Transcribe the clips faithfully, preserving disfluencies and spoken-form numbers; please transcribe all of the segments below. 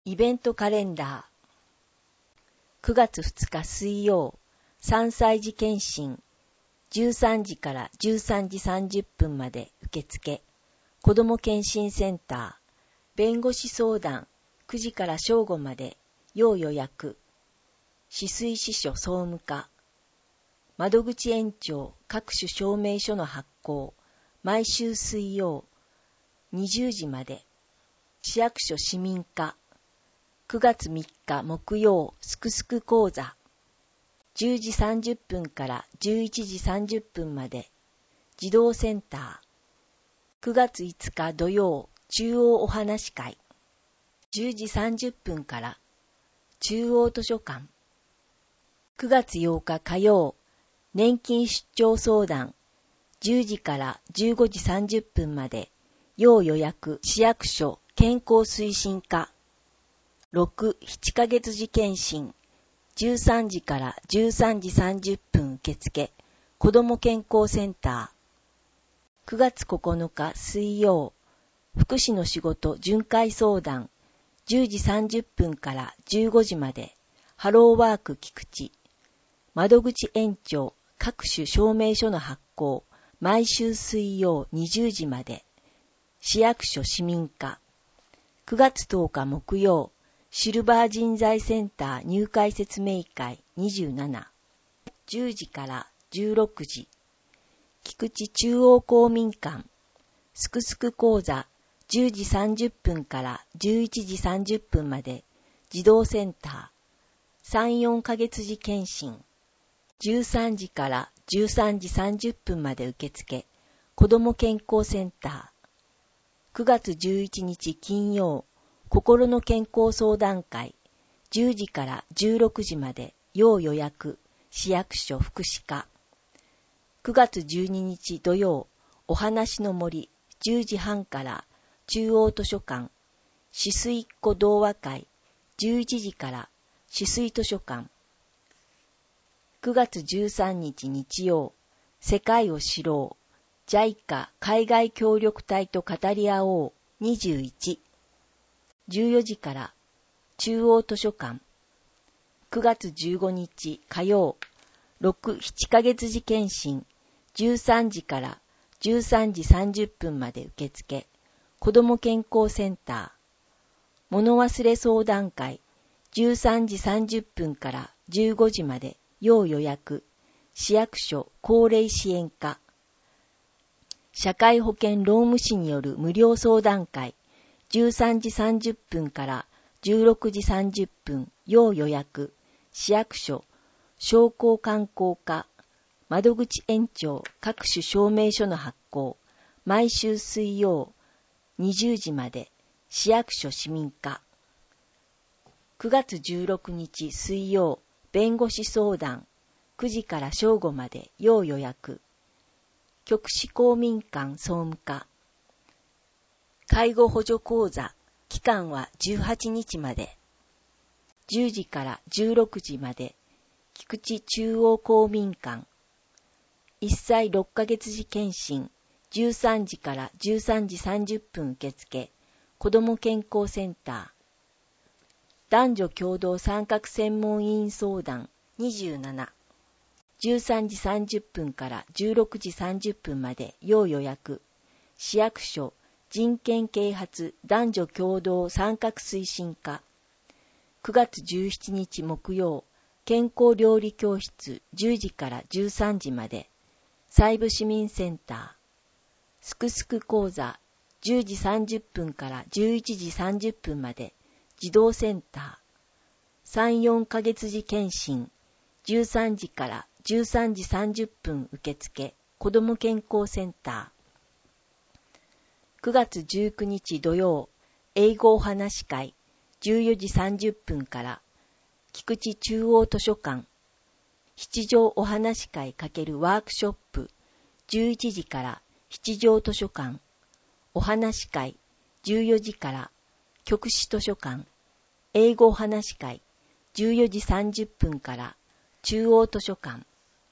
イベントカレンダー。くがつふつか水曜、さんさい児検診、じゅうさんじからじゅうさんじさんじゅっぷんまで受付、子ども検診センター、弁護士相談、くじから正午まで、要予約、止水支所総務課、窓口延長各種証明書の発行、毎週水曜、にじゅうじまで、市役所市民課、くがつみっか木曜すくすく講座、じゅうじさんじゅっぷんからじゅういちじさんじゅっぷんまで、児童センター、くがついつか土曜中央お話会、じゅうじさんじゅっぷんから中央図書館、くがつようか火曜、年金出張相談、じゅうじからじゅうごじさんじゅっぷんまで、要予約市役所健康推進課、ろく、ななかげつ児検診、じゅうさんじからじゅうさんじさんじゅっぷん受付、子ども健康センター。くがつここのか水曜、福祉の仕事巡回相談、じゅうじさんじゅっぷんからじゅうごじまで、ハローワーク菊池、窓口延長各種証明書の発行、毎週水曜にじゅうじまで、市役所市民課。くがつとおか木曜、シルバー人材センター入会説明会にじゅうなな、じゅうじからじゅうろくじ、菊池中央公民館、すくすく講座じゅうじさんじゅっぷんからじゅういちじさんじゅっぷんまで、児童センター、さん、よんかげつ児検診、じゅうさんじからじゅうさんじさんじゅっぷんまで受付、子ども健康センター、くがつじゅういちにち金曜、心の健康相談会、じゅうじからじゅうろくじまで、要予約、市役所福祉課。くがつじゅうににち土曜、お話の森、じゅうじはんから中央図書館、止水っ子童話会、じゅういちじから止水図書館。くがつじゅうさんにち日曜、世界を知ろう、ジャイカ 海外協力隊と語り合おうにじゅういち、じゅうよじから中央図書館。くがつじゅうごにち火曜、ろく、ななかげつ児検診、じゅうさんじからじゅうさんじさんじゅっぷんまで受付、子ども健康センター。物忘れ相談会、じゅうさんじさんじゅっぷんからじゅうごじまで、要予約、市役所高齢支援課。社会保険労務士による無料相談会、じゅうさんじさんじゅっぷんからじゅうろくじさんじゅっぷん、要予約、市役所、商工観光課、窓口延長各種証明書の発行、毎週水曜、にじゅうじまで、市役所市民課。くがつじゅうろくにち水曜、弁護士相談、くじから正午まで、要予約、局市公民館総務課。介護補助講座、期間はじゅうはちにちまで。じゅうじからじゅうろくじまで、菊池中央公民館。いっさいろっかげつ児検診、じゅうさんじからじゅうさんじさんじゅっぷん受付、子ども健康センター。男女共同参画専門委員相談にじゅうなな、じゅうさんじさんじゅっぷんからじゅうろくじさんじゅっぷんまで要予約、市役所人権啓発男女共同参画推進課。くがつじゅうしちにち木曜、健康料理教室じゅうじからじゅうさんじまで、西部市民センター。すくすく講座じゅうじさんじゅっぷんからじゅういちじさんじゅっぷんまで、児童センター。さん、よんかげつ児検診、じゅうさんじからじゅうさんじさんじゅっぷん受付、子ども健康センター。くがつじゅうくにち土曜、英語お話会、じゅうよじさんじゅっぷんから、菊池中央図書館、七条お話会×ワークショップ、じゅういちじから七条図書館、お話会、じゅうよじから、局市図書館、英語お話会、じゅうよじさんじゅっぷんから、中央図書館。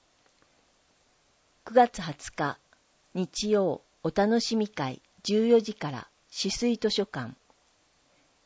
くがつはつか、日曜、お楽しみ会、じゅうよじから、止水図書館。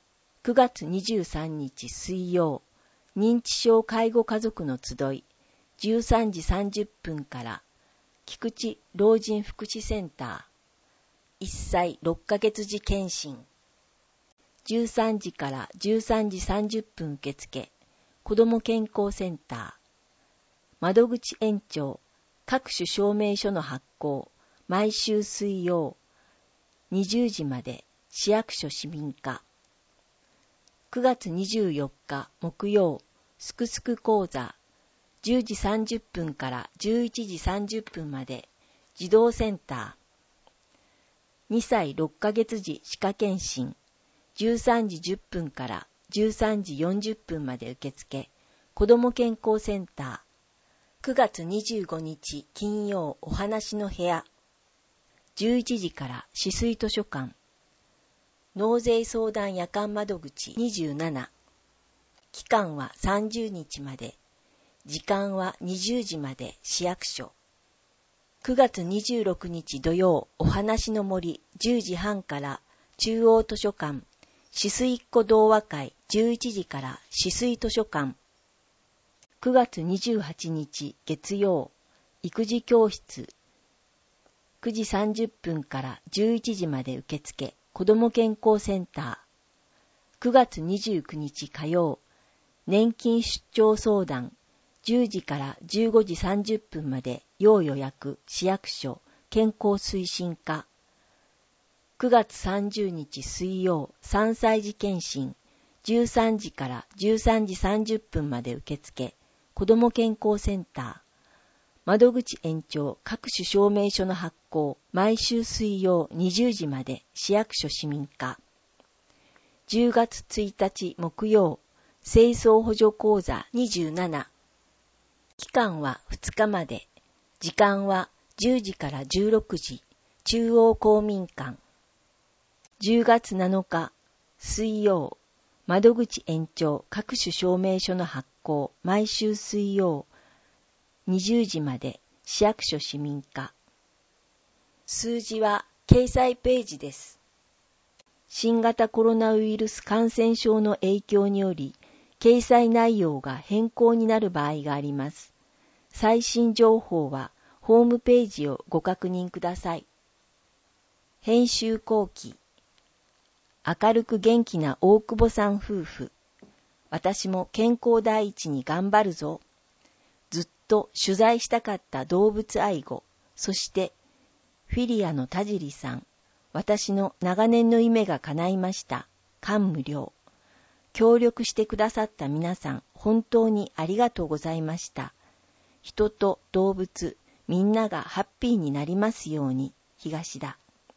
くがつにじゅうさんにち水曜、認知症介護家族の集い、じゅうさんじさんじゅっぷんから、菊池老人福祉センター、いっさいろっかげつ時検診、じゅうさんじからじゅうさんじさんじゅっぷん受付、子ども健康センター、窓口延長、各種証明書の発行、毎週水曜、にじゅうじまで市役所市民課。くがつにじゅうよっか木曜、すくすく講座、じゅうじさんじゅっぷんからじゅういちじさんじゅっぷんまで児童センター。にさいろっかげつ時歯科検診、じゅうさんじじゅっぷんからじゅうさんじよんじゅっぷんまで受付、子ども健康センター。くがつにじゅうごにち金曜お話の部屋、じゅういちじから市水図書館、納税相談夜間窓口にじゅうなな、期間はさんじゅうにちまで、時間はにじゅうじまで市役所。くがつにじゅうろくにち土曜お話の森じゅうじはんから中央図書館、市水っ子同和会じゅういちじから市水図書館。くがつにじゅうはちにち月曜、育児教室、くじさんじゅっぷんからじゅういちじまで受付、子ども健康センター。くがつにじゅうくにち火曜、年金出張相談、じゅうじからじゅうごじさんじゅっぷんまで要予約、市役所、健康推進課。くがつさんじゅうにち水曜、さんさい児検診、じゅうさんじからじゅうさんじさんじゅっぷんまで受付、子ども健康センター。窓口延長、各種証明書の発行、毎週水曜にじゅうじまで市役所市民課。じゅうがつついたち木曜、清掃補助講座にじゅうなな。期間はふつかまで、時間はじゅうじからじゅうろくじ、中央公民館。じゅうがつなのか水曜、窓口延長、各種証明書の発行、毎週水曜にじゅうじまで市役所市民課。数字は掲載ページです。新型コロナウイルス感染症の影響により、掲載内容が変更になる場合があります。最新情報はホームページをご確認ください。編集後期。明るく元気な大久保さん夫婦。私も健康第一に頑張るぞ。ずっと取材したかった動物愛護、そしてフィリアの田尻さん。私の長年の夢が叶いました。感無量。協力してくださった皆さん、本当にありがとうございました。人と動物、みんながハッピーになりますように、東田。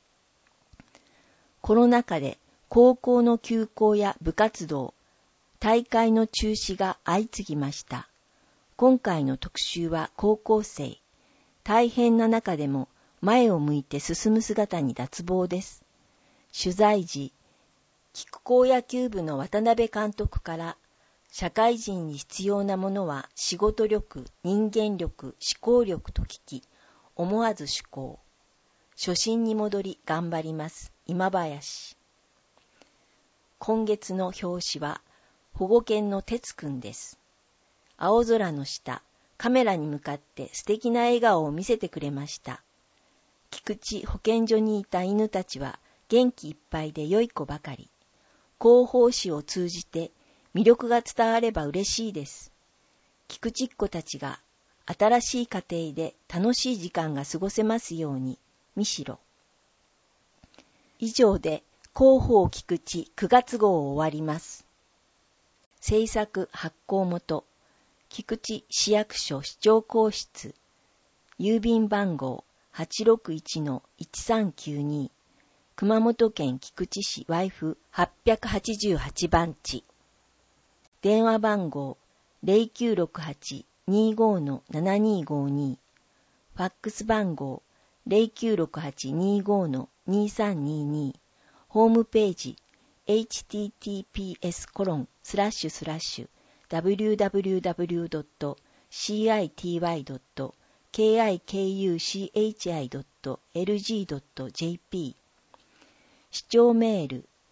コロナ禍で高校の休校や部活動、大会の中止が相次ぎました。今回の特集は高校生。大変な中でも前を向いて進む姿に脱帽です。取材時、菊高野球部の渡辺監督から、社会人に必要なものは仕事力、人間力、思考力と聞き、思わず趣向。初心に戻り頑張ります。今林。今月の表紙は、保護犬の哲くんです。青空の下、カメラに向かって素敵な笑顔を見せてくれました。菊池保健所にいた犬たちは元気いっぱいで良い子ばかり。広報誌を通じて魅力が伝われば嬉しいです。菊池っ子たちが新しい家庭で楽しい時間が過ごせますように、みしろ。以上で広報菊池くがつ号を終わります。制作発行元、菊池市役所市長公室、郵便番号 はちろくいちのいちさんきゅうに、熊本県菊池市ワイフはっぴゃくはちじゅうはちばんち、電話番号 ゼロきゅうろくはちにーごーのななにーごーに、ファックス番号 ゼロきゅうろくはちにーごーのにーさんにーに、ホームページ エイチティーティーピーエスコロンスラッシュスラッシュダブリューダブリューダブリュードットシーアイティーワイドットケーアイケーユーシーエイチアイドットエルジードットジェーピー 視聴メール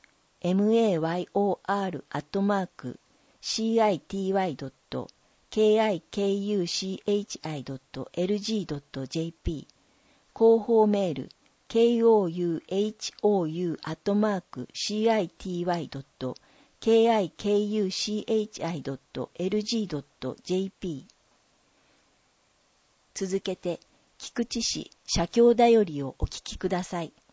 mayor アットマーク シーアイティーワイ ドット ケーアイケーユーシーエイチアイ ドット エルジー ドット ジェーピー 広報メール ケーオーユーエイチオーユー アットマーク シーアイティーワイ ドット ケーアイケーユーシーエイチアイ ドット エルジー ドット ジェーピー 続けて菊池市社協だよりをお聞きください。